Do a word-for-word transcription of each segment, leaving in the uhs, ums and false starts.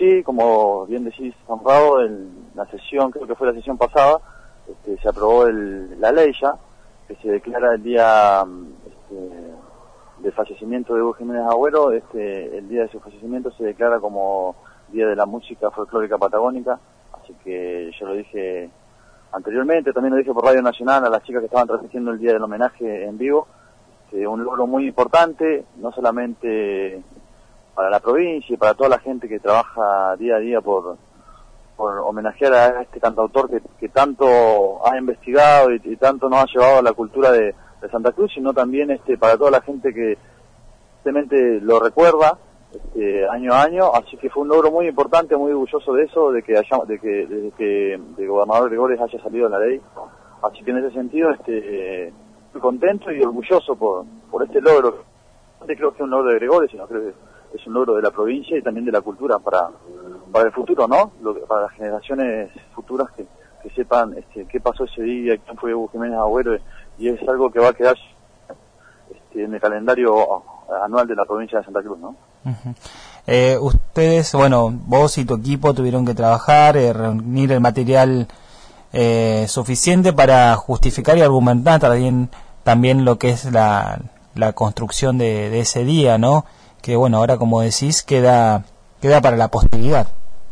sí, como bien decís, honrado, en la sesión, creo que fue la sesión pasada, este, se aprobó el, la ley ya, que se declara el día este, de fallecimiento de Hugo Jiménez Agüero. Este, el día de su fallecimiento se declara como Día de la Música Folclórica Patagónica, así que yo lo dije anteriormente, también lo dije por Radio Nacional a las chicas que estaban transmitiendo el día del homenaje en vivo. Este, un logro muy importante, no solamente para la provincia y para toda la gente que trabaja día a día por, por homenajear a este cantautor que, que tanto ha investigado y, y tanto nos ha llevado a la cultura de, de Santa Cruz, sino también este, para toda la gente que simplemente lo recuerda este, año a año. Así que fue un logro muy importante, muy orgulloso de eso, de que haya, de que, de que el gobernador Gregores haya salido la ley. Así que en ese sentido este, muy contento y orgulloso por, por este logro. No creo que es un logro de Gregores, sino creo que es un logro de la provincia y también de la cultura para para el futuro, ¿no? Lo que, para las generaciones futuras que, que sepan este, qué pasó ese día, quién fue Hugo Jiménez Agüero, y es algo que va a quedar este, en el calendario anual de la provincia de Santa Cruz, ¿no? Uh-huh. Eh, ustedes, bueno, vos y tu equipo tuvieron que trabajar, eh, reunir el material eh, suficiente para justificar y argumentar también, también lo que es la, la construcción de, de ese día, ¿no? Que bueno, ahora como decís, queda queda para la posteridad.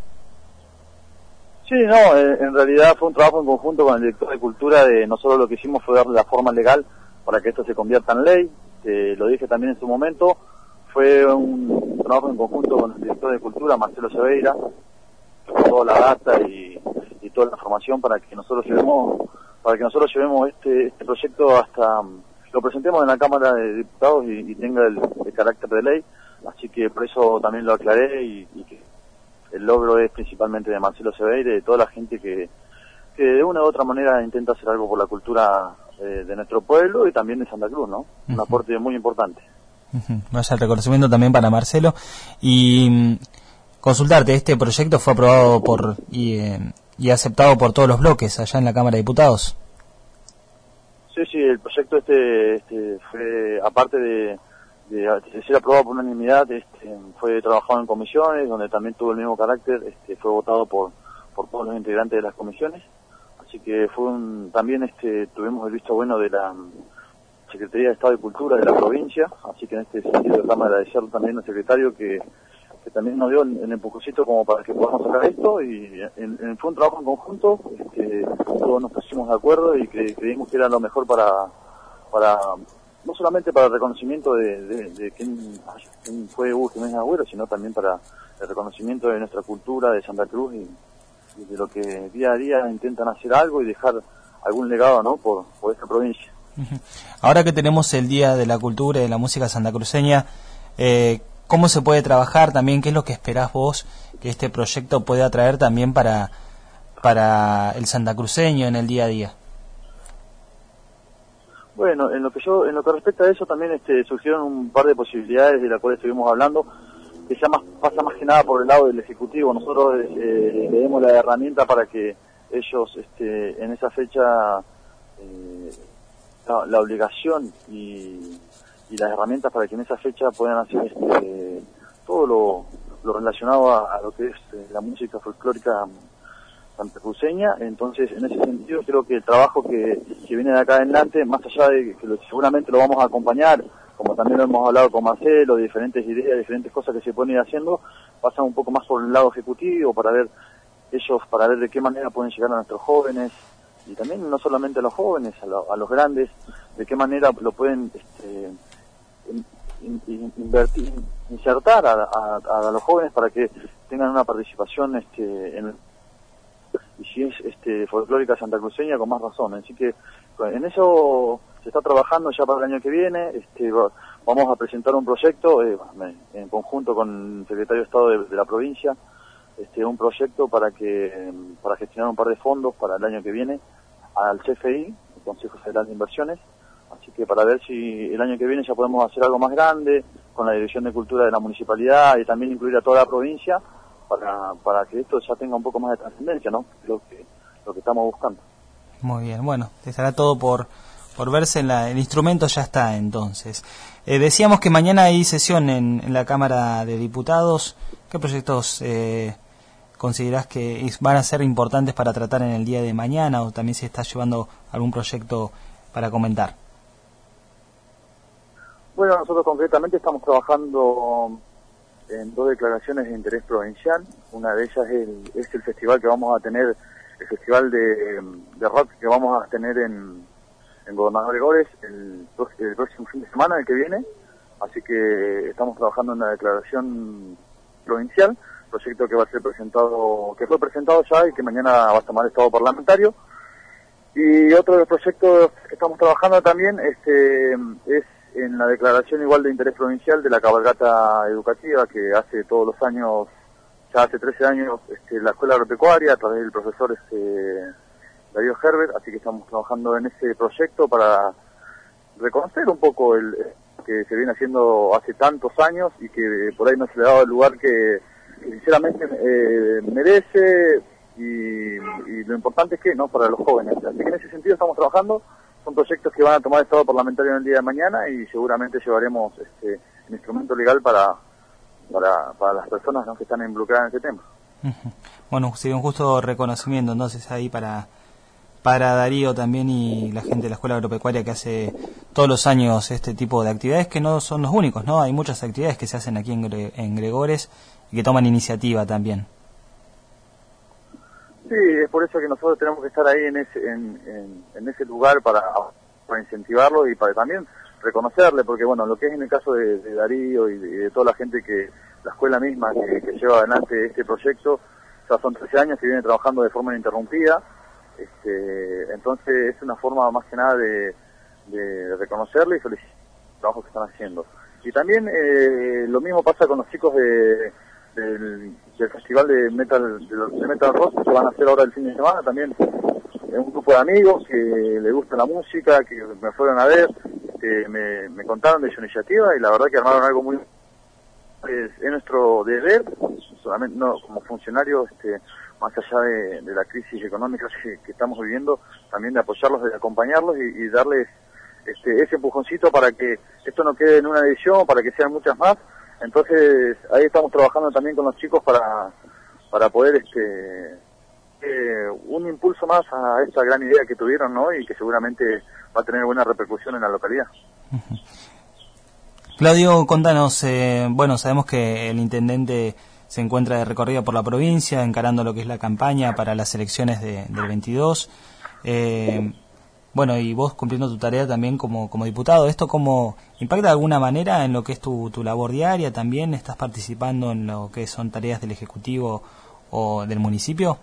Sí, no, eh, en realidad fue un trabajo en conjunto con el director de Cultura. De nosotros lo que hicimos fue darle la forma legal para que esto se convierta en ley. Eh, lo dije también en su momento, fue un trabajo en conjunto con el director de Cultura, Marcelo Seveira, toda la data y, y toda la información para que nosotros llevemos, para que nosotros llevemos este, este proyecto hasta, lo presentemos en la Cámara de Diputados y, y tenga el, el carácter de ley. Así que por eso también lo aclaré y, y que el logro es principalmente de Marcelo Seveira y de toda la gente que, que de una u otra manera intenta hacer algo por la cultura eh, de nuestro pueblo y también de Santa Cruz, ¿no? Uh-huh. Un aporte muy importante. Uh-huh. Vaya, el reconocimiento también para Marcelo. Y consultarte, este proyecto fue aprobado por y, eh, y aceptado por todos los bloques allá en la Cámara de Diputados. Sí, sí, el proyecto este, este fue, aparte de de, de ser aprobado por unanimidad, este, fue trabajado en comisiones, donde también tuvo el mismo carácter, este, fue votado por por todos los integrantes de las comisiones, así que fue un, también este, tuvimos el visto bueno de la Secretaría de Estado de Cultura de la provincia, así que en este sentido dejamos agradecer también al secretario que, que también nos dio el, el empujoncito como para que podamos sacar esto, y en, en, fue un trabajo en conjunto, este, todos nos pusimos de acuerdo y que creímos que era lo mejor para para no solamente para el reconocimiento de, de, de quién, quién fue Hugo Jiménez Agüero, sino también para el reconocimiento de nuestra cultura de Santa Cruz y, y de lo que día a día intentan hacer algo y dejar algún legado, ¿no? por, por esta provincia. Uh-huh. Ahora que tenemos el Día de la Cultura y de la Música santacruceña, eh, ¿cómo se puede trabajar también? ¿Qué es lo que esperás vos que este proyecto pueda traer también para, para el santacruceño en el día a día? Bueno, en lo que yo, en lo que respecta a eso también este, surgieron un par de posibilidades de las cuales estuvimos hablando, que ya más, pasa más que nada por el lado del Ejecutivo. Nosotros eh, le demos la herramienta para que ellos este, en esa fecha, eh, la, la obligación y, y las herramientas para que en esa fecha puedan hacer este, todo lo, lo relacionado a, a lo que es eh, la música folclórica santacruceña. Entonces, en ese sentido, creo que el trabajo que, que viene de acá en adelante, más allá de que lo, seguramente lo vamos a acompañar, como también lo hemos hablado con Marcelo, diferentes ideas, diferentes cosas que se pueden ir haciendo, pasa un poco más por el lado ejecutivo, para ver ellos, para ver de qué manera pueden llegar a nuestros jóvenes, y también no solamente a los jóvenes, a, lo, a los grandes, de qué manera lo pueden este, in, in, invertir, insertar a, a, a los jóvenes para que tengan una participación este, en y si es este folclórica santacruceña, con más razón. Así que en eso se está trabajando ya para el año que viene. Este, vamos a presentar un proyecto eh, en conjunto con el secretario de Estado de, de la provincia, este, un proyecto para que para gestionar un par de fondos para el año que viene al C F I, el Consejo Federal de Inversiones. Así que para ver si el año que viene ya podemos hacer algo más grande con la Dirección de Cultura de la Municipalidad y también incluir a toda la provincia, para para que esto ya tenga un poco más de trascendencia, ¿no? Lo que lo que estamos buscando. Muy bien, bueno, estará todo por por verse, en la, el instrumento ya está entonces. Eh, decíamos que mañana hay sesión en, en la Cámara de Diputados. ¿Qué proyectos eh, considerás que van a ser importantes para tratar en el día de mañana, o también se está llevando algún proyecto para comentar? Bueno, nosotros concretamente estamos trabajando en dos declaraciones de interés provincial. Una de ellas es el, es el festival que vamos a tener, el festival de, de rock que vamos a tener en, en Gobernador Gregores el, el próximo fin de semana, el que viene. Así que estamos trabajando en una declaración provincial, proyecto que va a ser presentado, que fue presentado ya y que mañana va a tomar estado parlamentario. Y otro de los proyectos que estamos trabajando también este, es en la declaración igual de interés provincial de la cabalgata educativa que hace todos los años, ya hace trece años, este, la Escuela Agropecuaria a través del profesor este, Darío Herbert. Así que estamos trabajando en ese proyecto para reconocer un poco el que se viene haciendo hace tantos años y que por ahí no se le ha dado el lugar que, que sinceramente eh, merece, y, y lo importante es que no para los jóvenes. Así que en ese sentido estamos trabajando. Son proyectos que van a tomar estado parlamentario en el día de mañana y seguramente llevaremos este, el instrumento legal para para, para las personas, ¿no?, que están involucradas en este tema. Bueno, sería un justo reconocimiento entonces ahí para para Darío también y la gente de la Escuela Agropecuaria que hace todos los años este tipo de actividades, que no son los únicos, ¿no? Hay muchas actividades que se hacen aquí en, Gre en Gregores y que toman iniciativa también. Sí, es por eso que nosotros tenemos que estar ahí en ese, en, en, en ese lugar para, para incentivarlo y para también reconocerle, porque bueno, lo que es en el caso de, de Darío y de, de toda la gente que, la escuela misma que, que lleva adelante este proyecto, ya son trece años que viene trabajando de forma ininterrumpida. Este, entonces es una forma más que nada de, de reconocerle y felicitar el trabajo que están haciendo. Y también eh, lo mismo pasa con los chicos de, del, del festival de metal de, de metal rock que van a hacer ahora el fin de semana. También es un grupo de amigos que les gusta la música, que me fueron a ver, que me, me contaron de su iniciativa y la verdad que armaron algo muy... Es, es nuestro deber, solamente no como funcionarios, este, más allá de, de la crisis económica que, que estamos viviendo, también de apoyarlos, de acompañarlos y, y darles este, ese empujoncito para que esto no quede en una edición, para que sean muchas más. Entonces ahí estamos trabajando también con los chicos para para poder este eh, un impulso más a esta gran idea que tuvieron, ¿no? Y que seguramente va a tener buena repercusión en la localidad. Uh-huh. Claudio, contanos, eh, bueno, sabemos que el intendente se encuentra de recorrido por la provincia, encarando lo que es la campaña para las elecciones de, del veintidós. Eh, bueno, y vos cumpliendo tu tarea también como, como diputado, ¿esto cómo impacta de alguna manera en lo que es tu, tu labor diaria también? ¿Estás participando en lo que son tareas del Ejecutivo o del municipio?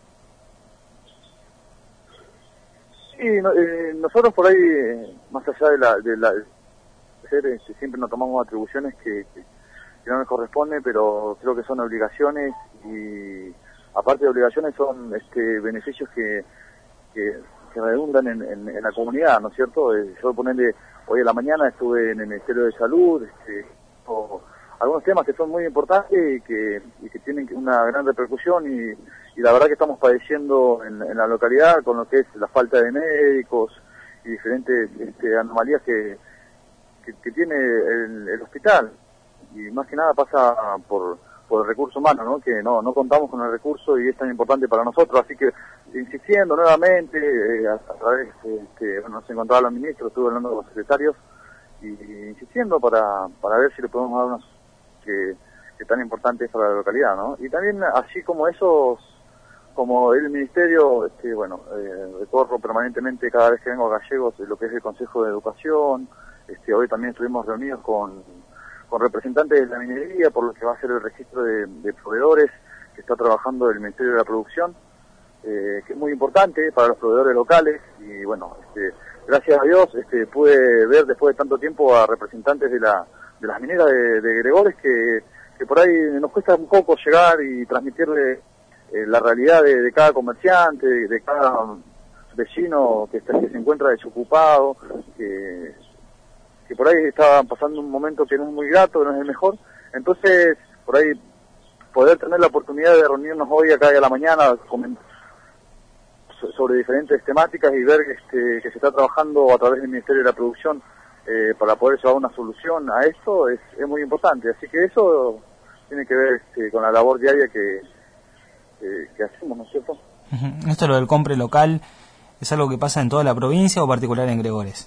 Sí, no, eh, nosotros por ahí, eh, más allá de la... De la Este, siempre nos tomamos atribuciones que, que, que no nos corresponden, pero creo que son obligaciones y aparte de obligaciones son este, beneficios que, que, que redundan en, en, en la comunidad, ¿no es cierto? Eh, yo ponerle, hoy a la mañana estuve en el Ministerio de Salud, este, o algunos temas que son muy importantes y que, y que tienen una gran repercusión y, y la verdad que estamos padeciendo en, en la localidad con lo que es la falta de médicos y diferentes este, anomalías que Que, que tiene el, el hospital, y más que nada pasa por por el recurso humano, ¿no? Que no no contamos con el recurso y es tan importante para nosotros, así que insistiendo nuevamente eh, a, a través este, bueno, nos encontraba los ministros, estuve hablando con los secretarios y, y insistiendo para para ver si le podemos dar unas que, que tan importantes para la localidad, ¿no? Y también así como esos, como el ministerio, este, bueno, eh, recorro permanentemente cada vez que vengo a Gallegos lo que es el Consejo de Educación. Este, hoy también estuvimos reunidos con, con representantes de la minería por lo que va a ser el registro de, de proveedores que está trabajando el Ministerio de la Producción, eh, que es muy importante para los proveedores locales y bueno, este, gracias a Dios este, pude ver después de tanto tiempo a representantes de, la, de las mineras de, de Gregores que, que por ahí nos cuesta un poco llegar y transmitirle eh, la realidad de, de cada comerciante, de, de cada vecino que, está, que se encuentra desocupado, que que por ahí estaban pasando un momento que no es muy grato, que no es el mejor. Entonces, por ahí, poder tener la oportunidad de reunirnos hoy acá a la mañana sobre diferentes temáticas y ver este, que se está trabajando a través del Ministerio de la Producción eh, para poder llevar una solución a esto es, es muy importante. Así que eso tiene que ver este, con la labor diaria que, que, que hacemos, ¿no es cierto? Uh-huh. Esto lo del compre local, ¿es algo que pasa en toda la provincia o particular en Gregores?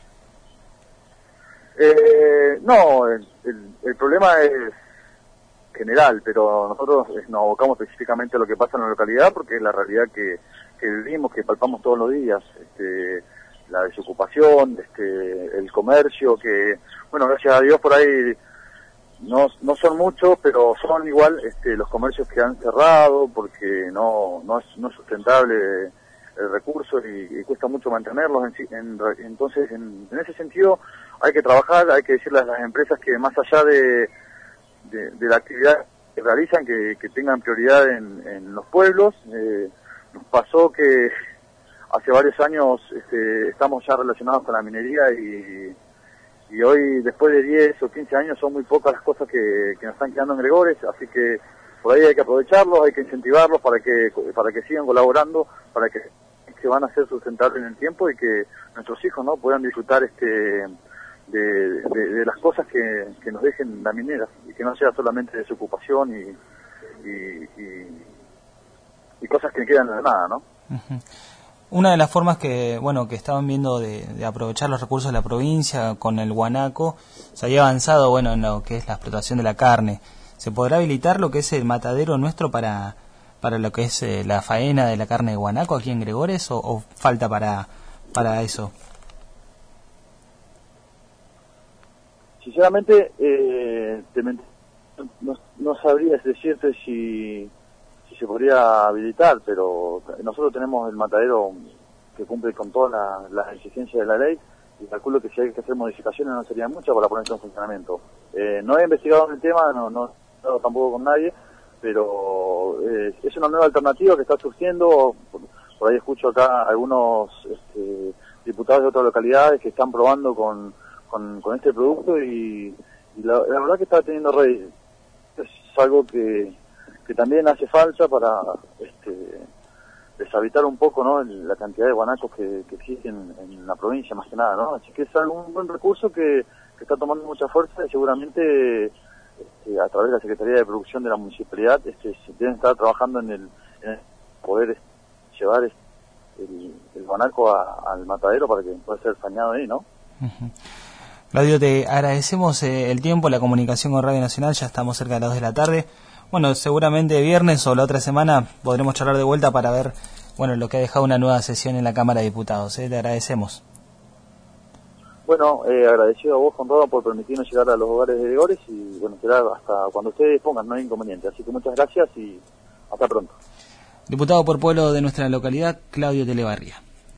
Eh, no, el, el, el problema es general, pero nosotros nos abocamos específicamente a lo que pasa en la localidad porque es la realidad que, que vivimos, que palpamos todos los días, este, la desocupación, este, el comercio, que, bueno, gracias a Dios por ahí no, no son muchos, pero son igual este, los comercios que han cerrado porque no, no, es, no es sustentable el recurso y, y cuesta mucho mantenerlos, en, en, entonces en, en ese sentido hay que trabajar, hay que decirle a las empresas que más allá de, de, de la actividad que realizan, que, que tengan prioridad en, en los pueblos. Eh, nos pasó que hace varios años este, estamos ya relacionados con la minería y, y hoy, después de diez o quince años, son muy pocas las cosas que, que nos están quedando en Gregores, así que por ahí hay que aprovecharlos, hay que incentivarlos para que para que sigan colaborando, para que, que van a ser sustentables en el tiempo y que nuestros hijos no puedan disfrutar este de, de, de las cosas que, que nos dejen la minera y que no sea solamente desocupación y, y, y, y cosas que quedan en la nada, ¿no? Uh-huh. Una de las formas que, bueno, que estaban viendo de, de aprovechar los recursos de la provincia con el guanaco, se había avanzado, bueno, en lo que es la explotación de la carne. ¿Se podrá habilitar lo que es el matadero nuestro para para lo que es eh, la faena de la carne de guanaco aquí en Gregores o, o falta para para eso? Sinceramente, eh, te ment- no, no sabría decirte si, si se podría habilitar, pero nosotros tenemos el matadero que cumple con todas la, las exigencias de la ley y calculo que si hay que hacer modificaciones no serían muchas para ponerlo en funcionamiento. Eh, no he investigado en el tema, no, no he estado tampoco con nadie, pero eh, es una nueva alternativa que está surgiendo. Por, por ahí escucho acá algunos este, diputados de otras localidades que están probando con Con, con este producto y, y la, la verdad que está teniendo rédito. Es algo que, que también hace falta para este, deshabitar un poco, ¿no?, la cantidad de guanacos que, que existen en la provincia, más que nada, ¿no? Así que es algún buen recurso que, que está tomando mucha fuerza y seguramente este, a través de la Secretaría de Producción de la Municipalidad este, se deben estar trabajando en el, en el poder este, llevar este, el, el guanaco a, al matadero para que pueda ser fañado ahí, ¿no? Uh-huh. Claudio, te agradecemos eh, el tiempo, la comunicación con Radio Nacional, ya estamos cerca de las dos de la tarde. Bueno, seguramente viernes o la otra semana podremos charlar de vuelta para ver, bueno, lo que ha dejado una nueva sesión en la Cámara de Diputados. ¿eh? Te agradecemos. Bueno, eh, agradecido a vos, Conrado, por permitirnos llegar a los hogares de Gregores y, bueno, esperar hasta cuando ustedes pongan, no hay inconveniente. Así que muchas gracias y hasta pronto. Diputado por Pueblo de nuestra localidad, Claudio Telebarría.